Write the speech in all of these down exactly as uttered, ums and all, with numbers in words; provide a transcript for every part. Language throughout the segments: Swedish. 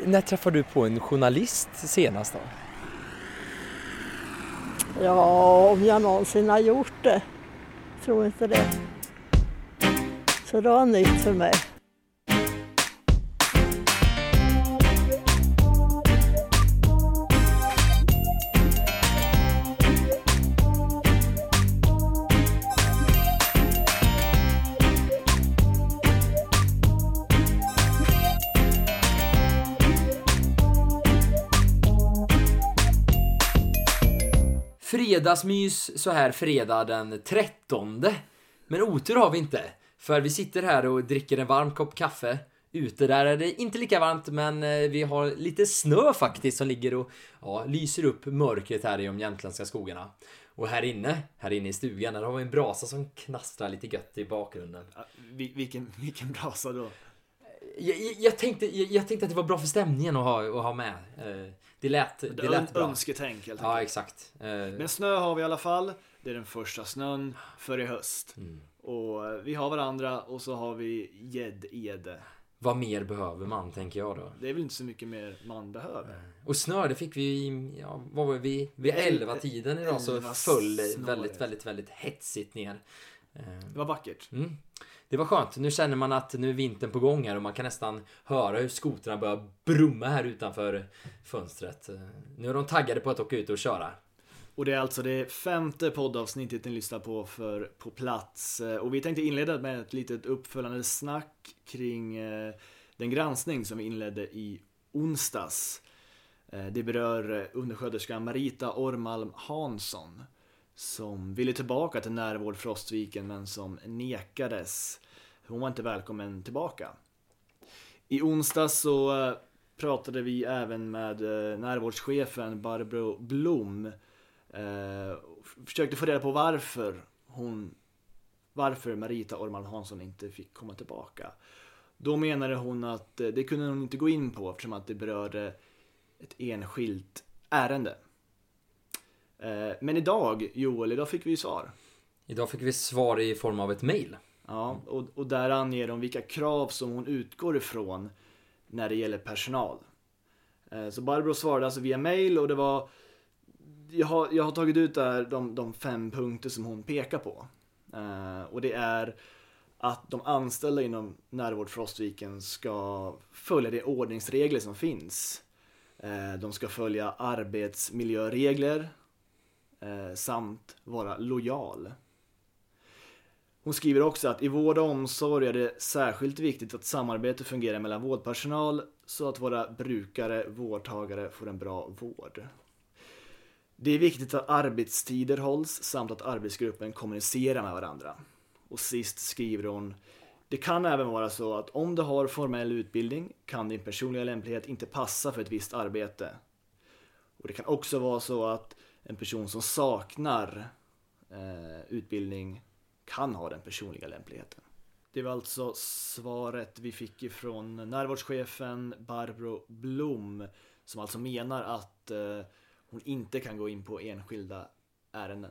när träffade du på en journalist senast då? Ja, om jag någonsin har gjort det. Tror inte det. Så det var nytt för mig. Fredagsmys så här fredag den trettonde. Men otur har vi inte. För vi sitter här och dricker en varm kopp kaffe. Ute där är det inte lika varmt, men vi har lite snö faktiskt som ligger och ja, lyser upp mörkret här i de jämtländska skogarna. Och här inne, här inne i stugan, där har vi en brasa som knastrar lite gött i bakgrunden. Ja, vilken, vilken brasa då? Jag, jag, jag, tänkte, jag, jag tänkte att det var bra för stämningen att ha, att ha med. Det lät, det det lät bra. Önsketänk helt Ja, exakt. Men snö har vi i alla fall. Det är den första snön för i höst. Mm. Och vi har varandra och så har vi gäddede. Vad mer behöver man, tänker jag då? Det är väl inte så mycket mer man behöver. Och snö, det fick vi, ja, vad var vi? Vid elva tiden idag så föll väldigt, väldigt, väldigt hetsigt ner. Det var vackert. Mm. Det var skönt. Nu känner man att nu är vintern på gång här och man kan nästan höra hur skotrarna börjar brumma här utanför fönstret. Nu är de taggade på att åka ut och köra. Och det är alltså det femte poddavsnittet ni lyssnar på för På plats. Och vi tänkte inleda med ett litet uppföljande snack kring den granskning som vi inledde i onsdags. Det berör undersköterskan Marita Ormalm Hansson som ville tillbaka till närvård Frostviken men som nekades. Hon var inte välkommen tillbaka. I onsdag så pratade vi även med närvårdschefen Barbro Blom. Eh, försökte få reda på varför hon varför Marita Ormalm Hansson inte fick komma tillbaka. Då menade hon att det kunde hon inte gå in på eftersom att det berörde ett enskilt ärende. Men idag, Joel, idag fick vi svar. Idag fick vi svar i form av ett mejl. Ja, och, och där anger de vilka krav som hon utgår ifrån när det gäller personal. Så Barbro svarade alltså via mejl och det var jag har, jag har tagit ut där de, de fem punkter som hon pekar på. Och det är att de anställda inom närvård Frostviken ska följa de ordningsregler som finns. De ska följa arbetsmiljöregler samt vara lojal. Hon skriver också att i vård och omsorg är det särskilt viktigt att samarbete fungerar mellan vårdpersonal så att våra brukare, vårdtagare får en bra vård. Det är viktigt att arbetstider hålls samt att arbetsgruppen kommunicerar med varandra. Och sist skriver hon: det kan även vara så att om du har formell utbildning kan din personliga lämplighet inte passa för ett visst arbete. Och det kan också vara så att en person som saknar eh, utbildning kan ha den personliga lämpligheten. Det var alltså svaret vi fick ifrån närvårdschefen Barbro Blom som alltså menar att eh, hon inte kan gå in på enskilda ärenden.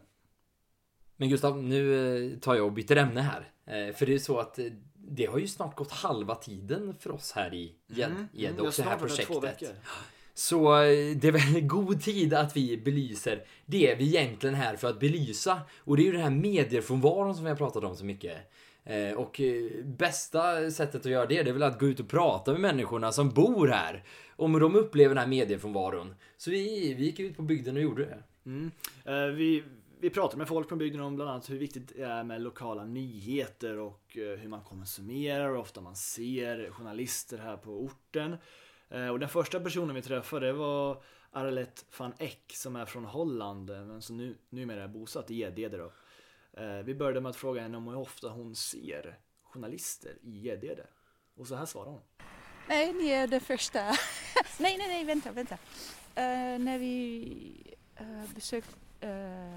Men Gustav, nu tar jag och byter ämne här. För det är så att det har ju snart gått halva tiden för oss här i Gädd mm, mm, och det här projektet. Så det är väl god tid att vi belyser det vi egentligen är här för att belysa. Och det är ju den här mediefrånvaron som vi har pratat om så mycket. Och bästa sättet att göra det, det är väl att gå ut och prata med människorna som bor här. Om de upplever den här mediefrånvaron. Så vi, vi gick ut på bygden och gjorde det. Mm. Uh, vi... Vi pratar med folk från bygden om bland annat hur viktigt det är med lokala nyheter och hur man konsumerar och ofta man ser journalister här på orten. Och den första personen vi träffade var Arlette van Eck som är från Holland men som nu, numera är bosatt i Gäddede då. Vi började med att fråga henne om hur ofta hon ser journalister i Gäddede. Och så här svarar hon. Nej, ni är det första. nej, nej, nej, vänta, vänta. Uh, när vi uh, besökte... Uh...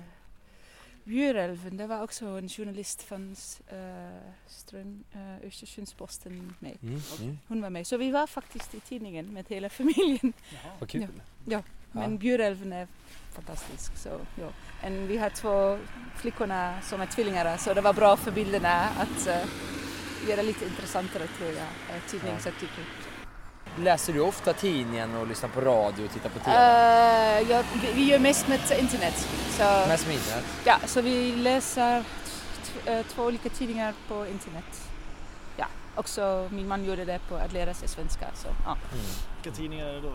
Bjurälven, det var också en journalist från uh, Ström, uh, Östersundsposten med. Mm, mm. Hon var med. Så vi var faktiskt i tidningen med hela familjen. Jaha, vad kul. Ja, ja. Men ja. Bjurälven är fantastisk. Så, ja. Och vi har två flickorna som är tvillingar så det var bra för bilderna att uh, göra lite intressantare tror jag, uh, tidningsartikel. läser du ofta tidningen och lyssnar på radio och tittar på T V? Uh, ja, vi, vi gör mest med internet. Så, mest med internet? Ja, så vi läser t- två olika tidningar på internet. Ja, också min man gjorde det på att lära sig svenska. Så, ja. Mm. Vilka tidningar är det då?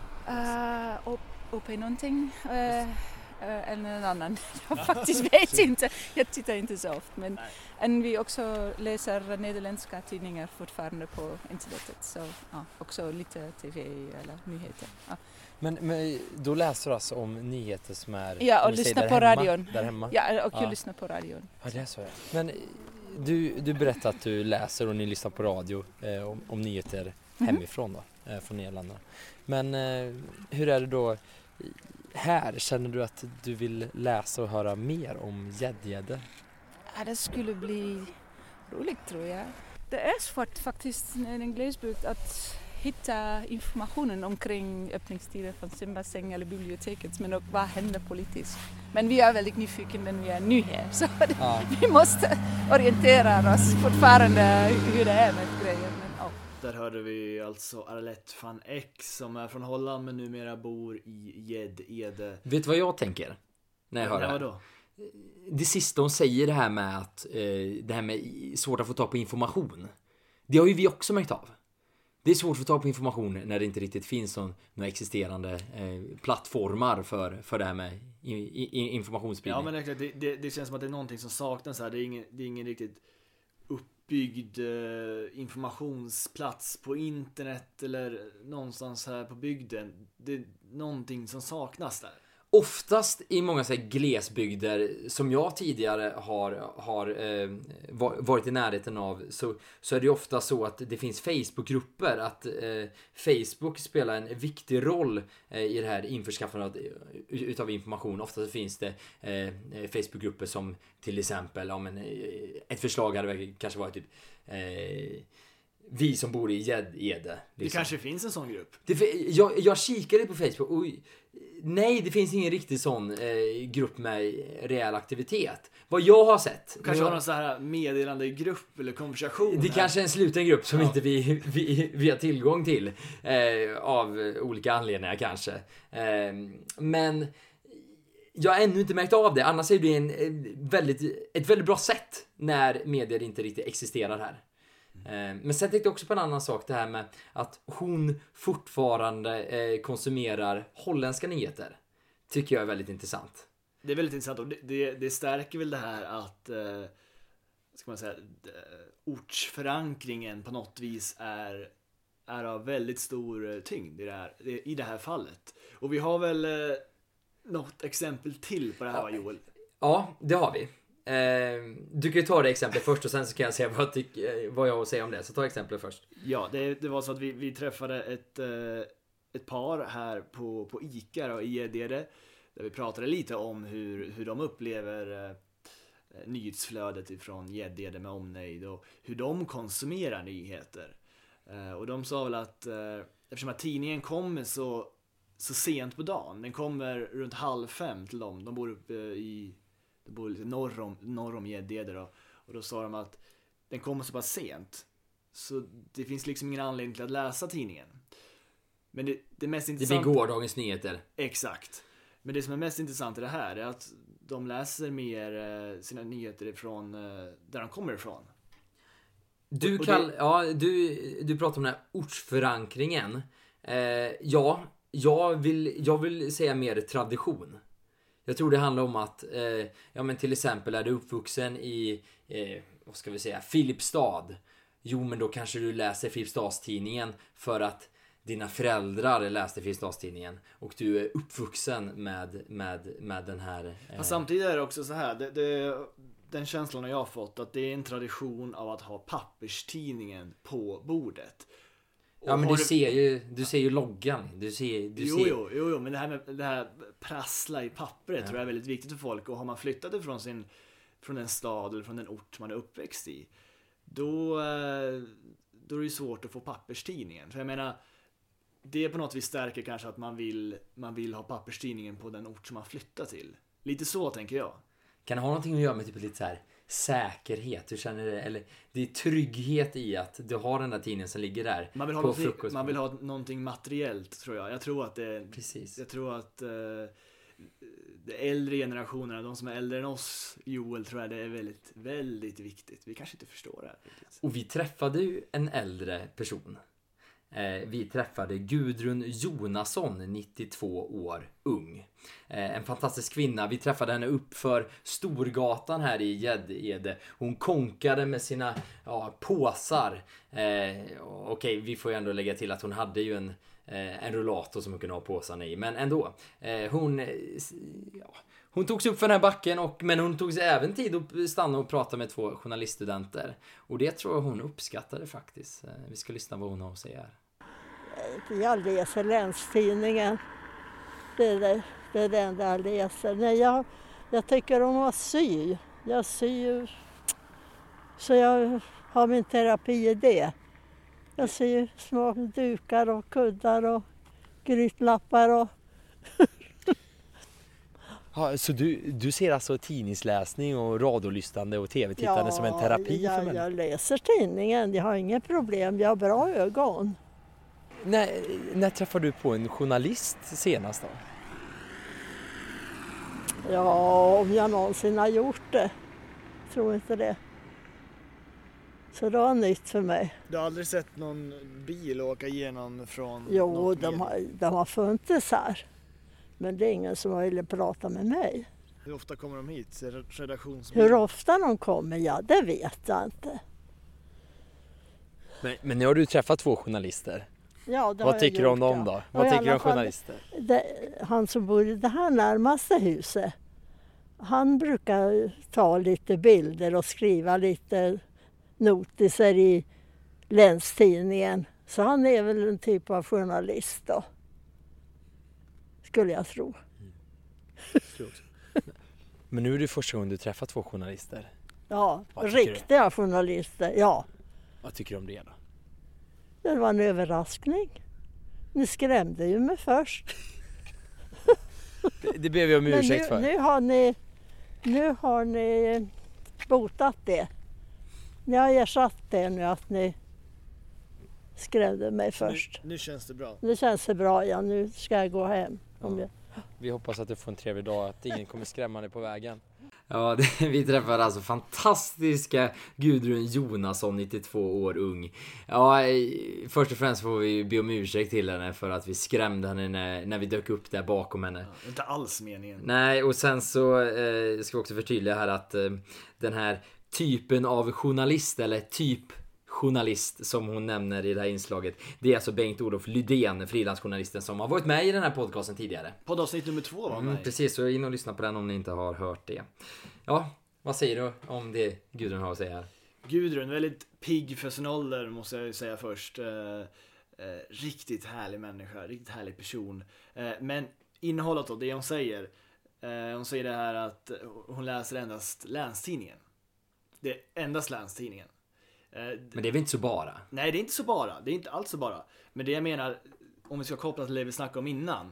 Uh, O P någonting. Uh, Uh, eller en annan. Jag faktiskt vet inte. Jag tittar inte så ofta. Men än vi också läser nederländska tidningar fortfarande på internetet. Så ja, också lite T V eller nyheter. Ja. Men, men då läser du alltså om nyheter som är... Ja, och lyssnar på hemma, radion. Där hemma? Ja, och jag ja. lyssnar på radion. Ja, det är så. Ja. Men du, du berättar att du läser och ni lyssnar på radio eh, om, om nyheter mm-hmm. hemifrån då, eh, från Nederländerna. Men eh, hur är det då... Här, känner du att du vill läsa och höra mer om gäddgäddor? Ja, det skulle bli roligt tror jag. Det är svårt faktiskt i en glesbygd att hitta informationen omkring öppningstider från simbassäng eller biblioteket, men också vad händer politiskt. Men vi är väldigt nyfikna när vi är nya här, så det, ja. vi måste orientera oss fortfarande hur det är med grejer. Där hörde vi alltså Arlette van Eck som är från Holland men numera bor i Gäddede. Vet du vad jag tänker när jag hör det här? Då? Det sista hon säger, det här med att eh, det här med svårt att få tag på information. Det har ju vi också märkt av. Det är svårt att få tag på information när det inte riktigt finns någon, några existerande eh, plattformar för, för det här med i, i, informationsspridning. Ja, men det, det, det känns som att det är någonting som saknas här. Det är ingen, det är ingen riktigt uppbyggd eh, informationsplats på internet eller någonstans här på bygden. Det är någonting som saknas där. Oftast i många så här glesbygder som jag tidigare har, har eh, varit i närheten av, så, så är det ofta så att det finns Facebookgrupper, att eh, Facebook spelar en viktig roll eh, i det här införskaffandet utav information. Ofta så finns det eh, Facebookgrupper som till exempel, om en, ett förslag hade kanske varit typ eh, vi som bor i Gäddede. Liksom. Det kanske finns en sån grupp. Det, jag, jag kikade på Facebook och nej, det finns ingen riktig sån eh, grupp med rejäl aktivitet. Vad jag har sett. Kanske jag, har någon så här meddelande grupp eller konversation. Det är kanske är en sluten grupp som ja. inte vi, vi, vi har tillgång till. Eh, av olika anledningar kanske. Eh, men jag har ännu inte märkt av det. Annars är det en, en väldigt, ett väldigt bra sätt när medier inte riktigt existerar här. Men sen tänkte jag också på en annan sak, det här med att hon fortfarande eh, konsumerar holländska nyheter. Tycker jag är väldigt intressant. Det är väldigt intressant och det, det, det stärker väl det här att eh, ska man säga, ortsförankringen på något vis är, är av väldigt stor tyngd i det här, i det här fallet. Och vi har väl eh, något exempel till på det här, ja. Joel? Ja, det har vi. Eh, du kan ju ta det exemplet först och sen så kan jag säga vad jag, tycker, vad jag har att säga om det. Så ta exemplet först. Ja, det, det var så att vi, vi träffade ett, eh, ett par här på, på ICA och i Gäddede, där vi pratade lite om hur, hur de upplever eh, nyhetsflödet ifrån Gäddede med omnejd och hur de konsumerar nyheter. Eh, och de sa väl att eh, eftersom att tidningen kommer så, så sent på dagen, den kommer runt halv fem till dem. De bor uppe i Det bor lite norr om, norr om Gäddede då. Och då sa de att den kommer så pass sent. Så det finns liksom ingen anledning till att läsa tidningen. Men det, det mest intressanta... Det blir gårdagens nyheter. Exakt. Men det som är mest intressant i det här är att de läser mer sina nyheter ifrån där de kommer ifrån. Du, och, kall, och det... ja, du, du pratar om den här ortsförankringen. Eh, ja, jag vill, jag vill säga mer tradition. Jag tror det handlar om att eh, ja, men till exempel är du uppvuxen i eh, vad ska vi säga, Filipstad. Jo, men då kanske du läser Filipstadstidningen för att dina föräldrar läste Filipstadstidningen och du är uppvuxen med, med, med den här eh... ja, samtidigt är det också så här det, det, den känslan jag har fått att det är en tradition av att ha papperstidningen på bordet. Ja, men du, du ser ju du ser ju loggan. Du ser du jo, ser jo jo jo men det här med det här prassla i pappret, ja. Tror jag är väldigt viktigt för folk, och har man flyttat ifrån sin från en stad eller från den ort man är uppväxt i, då då är det ju svårt att få papperstidningen. För jag menar, det på något vis stärker kanske att man vill man vill ha papperstidningen på den ort som man flyttar till. Lite så tänker jag. Kan det ha någonting att göra med typ lite så här säkerhet? Hur känner du? Eller det är trygghet i att du har den där tidningen som ligger där man vill ha på frukost. Man vill ha någonting materiellt, tror jag. Jag tror att det Precis. Jag tror att eh, de äldre generationerna, de som är äldre än oss, Joel, tror jag det är väldigt, väldigt viktigt. Vi kanske inte förstår det här riktigt. Och vi träffade ju en äldre person. Eh, vi träffade Gudrun Jonasson, nittiotvå år, ung. Eh, en fantastisk kvinna. Vi träffade henne upp för Storgatan här i Gäddede. Hon konkade med sina ja, påsar. Eh, Okej, okay, vi får ju ändå lägga till att hon hade ju en, eh, en rullator som hon kunde ha påsarna i. Men ändå, eh, hon... Ja, hon tog sig upp för den här backen, och, men hon tog sig även tid att stanna och prata med två journaliststudenter. Och det tror jag hon uppskattade faktiskt. Vi ska lyssna vad hon har att säga här. Jag läser Länstidningen. Det är det, det, är det enda jag läser. Nej, jag, jag tycker om att sy. Jag syr, så jag har min terapi i det. Jag syr små dukar och kuddar och grytlappar och... Ja, så du, du ser alltså tidningsläsning och radiolyssnande och tv-tittande ja, som en terapi jag, för människor? Jag läser tidningen, jag har inga problem, jag har bra ögon. När, när träffade du på en journalist senast då? Ja, om jag någonsin har gjort det. Tror inte det. Så det var nytt för mig. Du har aldrig sett någon bil åka igenom från... Jo, de har, de har funnits här. Men det är ingen som har velat prata med mig. Hur ofta kommer de hit? Redaktionsbil? Hur ofta de kommer, ja, det vet jag inte. Men, men nu har du träffat två journalister. Ja, det Vad har tycker du om dem ja. då? Vad tycker du om journalister? Det, han som bor i det här närmaste huset, han brukar ta lite bilder och skriva lite notiser i Länstidningen. Så han är väl en typ av journalist då. Skulle jag tro. Mm. Men nu är det första gången du träffar två journalister. Ja, riktiga du? journalister, ja. Vad tycker du om det då? Det var en överraskning. Ni skrämde ju mig först. det, det ber vi om ursäkt nu, för. Nu har ni, nu har ni botat det. Ni har ersatt det nu att ni skrämde mig först. Nu, nu känns det bra. Nu känns det bra, ja. Nu ska jag gå hem. Om ja. jag... Vi hoppas att du får en trevlig dag, att ingen kommer skrämma dig på vägen. Ja, det, vi träffar alltså fantastiska Gudrun Jonasson, nittiotvå år, ung. Ja, först och främst får vi be om ursäkt till henne för att vi skrämde henne när, när vi dök upp där bakom henne. Ja, inte alls meningen. Nej, och sen så eh, ska vi också förtydliga här att eh, den här typen av journalist, eller typ journalist som hon nämner i det här inslaget, det är alltså Bengt-Olof Lydén, frilansjournalisten som har varit med i den här podcasten tidigare. Poddavsnitt nummer två var med. Mm, precis, så in och lyssna på den om ni inte har hört det. Ja, vad säger du om det Gudrun har att säga här? Gudrun, väldigt pigg för sin ålder, måste jag ju säga först. Eh, eh, riktigt härlig människa, riktigt härlig person. Eh, men innehållet då, det hon säger. Eh, hon säger det här att hon läser endast Länstidningen. Det är endast Länstidningen. Men det är väl inte så bara? Nej, det är inte så bara. Det är inte alls så bara. Men det jag menar, om vi ska koppla till det vi snackade om innan,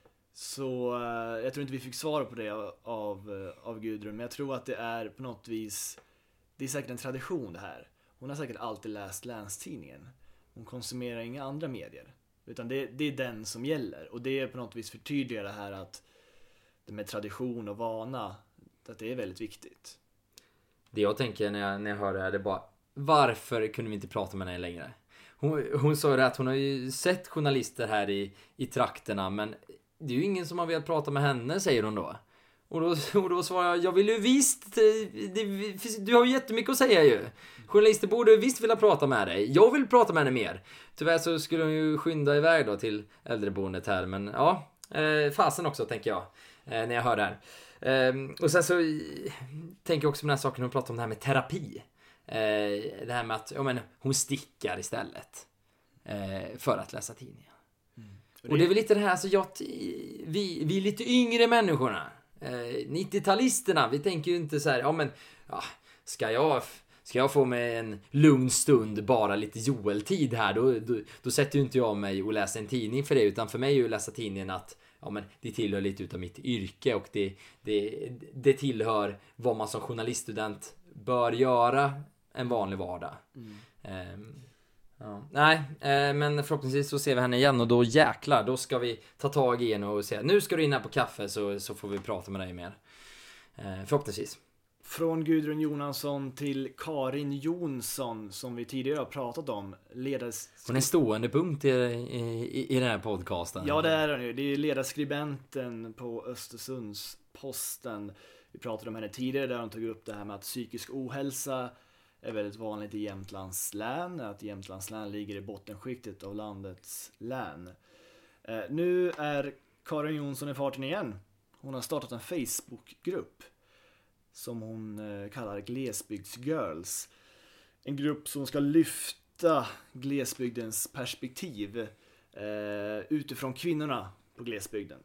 så uh, jag tror inte vi fick svar på det av, av, uh, av Gudrun. Men jag tror att det är på något vis, det är säkert en tradition det här. Hon har säkert alltid läst Länstidningen. Hon konsumerar inga andra medier. Utan det, det är den som gäller. Och det är på något vis förtydligar det här att det med tradition och vana, att det är väldigt viktigt. Det jag tänker när jag, när jag hör det här, det är bara, varför kunde vi inte prata med henne längre? Hon, hon sa det att hon har ju sett journalister här i, i trakterna, men det är ju ingen som har velat prata med henne, säger hon då. Och då, och då svarar jag, jag vill ju visst, det, du har ju jättemycket att säga ju. Journalister borde visst vilja prata med dig. Jag vill prata med henne mer. Tyvärr så skulle hon ju skynda iväg då till äldreboendet här, men ja, eh, fasen också tänker jag, eh, när jag hör det här. Eh, och sen så eh, tänker jag också på den här saken hon pratar om, det här med terapi. Eh, det här med att ja, men, hon stickar istället eh, för att läsa tidningen. Mm. Och, det... och det är väl lite det här, alltså, jag, vi, vi är lite yngre människorna, eh, nittio-talisterna, vi tänker ju inte så här, ja men ja, ska jag ska jag få mig en lugn stund, bara lite Joel-tid här, då, då, då sätter ju inte jag mig och läser en tidning för det, utan för mig är ju att läsa tidningen att ja, men det tillhör lite utav mitt yrke, och det, det, det tillhör vad man som journaliststudent bör göra en vanlig vardag. Mm. Eh, ja. Nej, eh, men förhoppningsvis så ser vi henne igen och då jäklar, då ska vi ta tag i henne och säga nu ska du in här på kaffe så, så får vi prata med dig mer. Eh, förhoppningsvis. Från Gudrun Jonasson till Karin Jonsson som vi tidigare har pratat om. Ledars... Hon är en stående punkt i, i, i den här podcasten. Ja, det är hon. Det är ledarskribenten på Östersunds-Posten. Vi pratade om henne tidigare där hon tog upp det här med att psykisk ohälsa är väldigt vanligt i Jämtlands län. Att Jämtlands län ligger i bottenskiktet av landets län. Eh, nu är Karin Jonsson i farten igen. Hon har startat en Facebookgrupp som hon eh, kallar Glesbygdsgirls. En grupp som ska lyfta glesbygdens perspektiv eh, utifrån kvinnorna på glesbygden.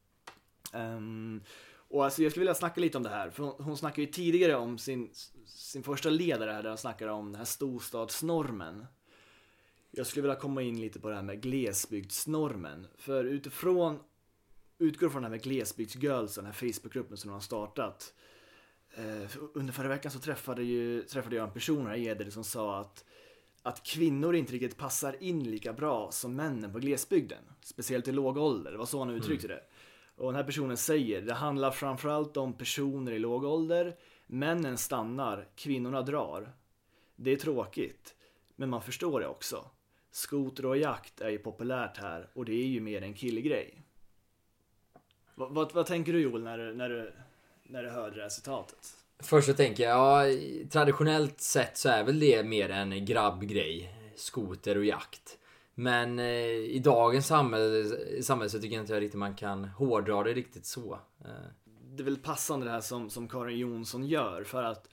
Um, och alltså jag skulle vilja snacka lite om det här. För hon, hon snackade ju tidigare om sin, sin första ledare här där hon snackade om den här storstadsnormen. Jag skulle vilja komma in lite på det här med glesbygdsnormen. För utifrån, utgår från det här med Glesbygdsgirls, den här Facebookgruppen som hon har startat. Uh, under förra veckan så träffade, ju, träffade jag en person här i Eder som sa att, att kvinnor inte riktigt passar in lika bra som männen på glesbygden. Speciellt i låg ålder, det var så han uttryckte mm. det. Och den här personen säger, det handlar framförallt om personer i låg ålder. Männen stannar, kvinnorna drar. Det är tråkigt, men man förstår det också. Skoter och jakt är ju populärt här och det är ju mer en killgrej. Vad, vad, vad tänker du Joel när du, när du, när du hörde det här citatet? Först så tänker jag, ja, traditionellt sett så är väl det mer en grabbgrej. Skoter och jakt. Men eh, i dagens samhälle, samhälle så tycker jag inte riktigt man kan hårdra det riktigt så. Eh. Det är väl passande det här som, som Karin Jonsson gör för att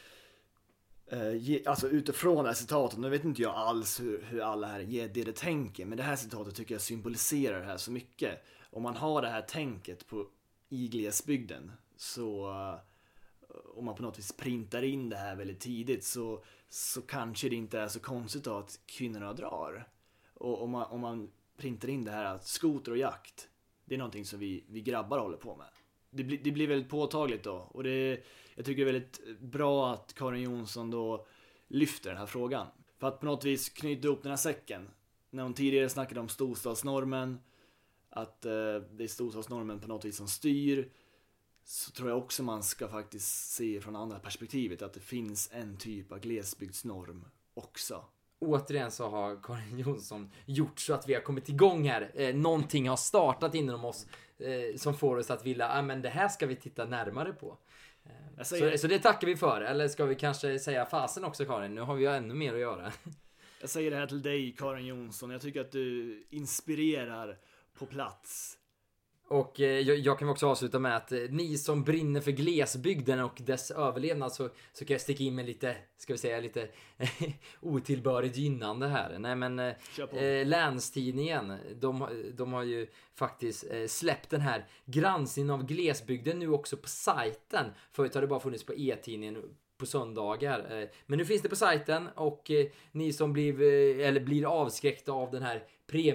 eh, ge, alltså utifrån det här citatet, nu vet inte jag alls hur, hur alla här ger det det tänker, men det här citatet tycker jag symboliserar det här så mycket. Om man har det här tänket på, i glesbygden så uh, om man på något vis printar in det här väldigt tidigt så, så kanske det inte är så konstigt att kvinnorna drar. Och om man, om man printar in det här att skoter och jakt, det är någonting som vi, vi grabbar håller på med. Det, bli, det blir väldigt påtagligt då. Och det, jag tycker det är väldigt bra att Karin Jonsson då lyfter den här frågan. För att på något vis knyta ihop den här säcken. När hon tidigare snackade om storstadsnormen, att eh, det är storstadsnormen på något vis som styr, så tror jag också man ska faktiskt se från andra perspektivet att det finns en typ av glesbygdsnorm också. Återigen så har Karin Jonsson gjort så att vi har kommit igång här. Eh, någonting har startat inom oss eh, som får oss att vilja, ah, men det här ska vi titta närmare på. Eh, så, så det tackar vi för. Eller ska vi kanske säga fasen också Karin? Nu har vi ju ännu mer att göra. Jag säger det här till dig Karin Jonsson. Jag tycker att du inspirerar på plats. Och eh, jag, jag kan också avsluta med att eh, ni som brinner för glesbygden och dess överlevnad så, så kan jag sticka in med lite, ska vi säga lite otillbörligt gynnande här. Nej men eh, eh, Länstidningen, de, de har ju faktiskt eh, släppt den här granskningen av glesbygden nu också på sajten. Förut har det bara funnits på e-tidningen på söndagar. Men nu finns det på sajten och ni som blir, eller blir avskräckta av den här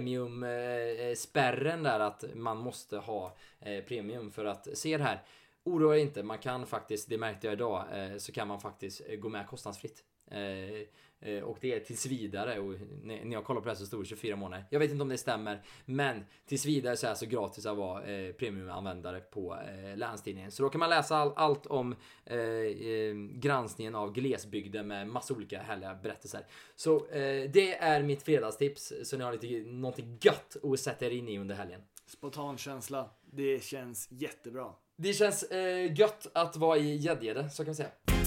premium-spärren där att man måste ha premium för att se det här. Oroa er inte, man kan faktiskt, det märkte jag idag, så kan man faktiskt gå med kostnadsfritt. Och det är tills vidare, och när jag kollar på det här så står det tjugofyra månader. Jag vet inte om det stämmer, men tills vidare så är det så gratis att vara eh, premiumanvändare på eh, Länstidningen. Så då kan man läsa all, allt om eh, eh, granskningen av glesbygden med massa olika härliga berättelser. Så eh, det är mitt fredagstips, så ni har lite någonting gött att sätta er in i under helgen. Spontan känsla, det känns jättebra. Det känns eh, gött att vara i Gäddede, så kan vi säga.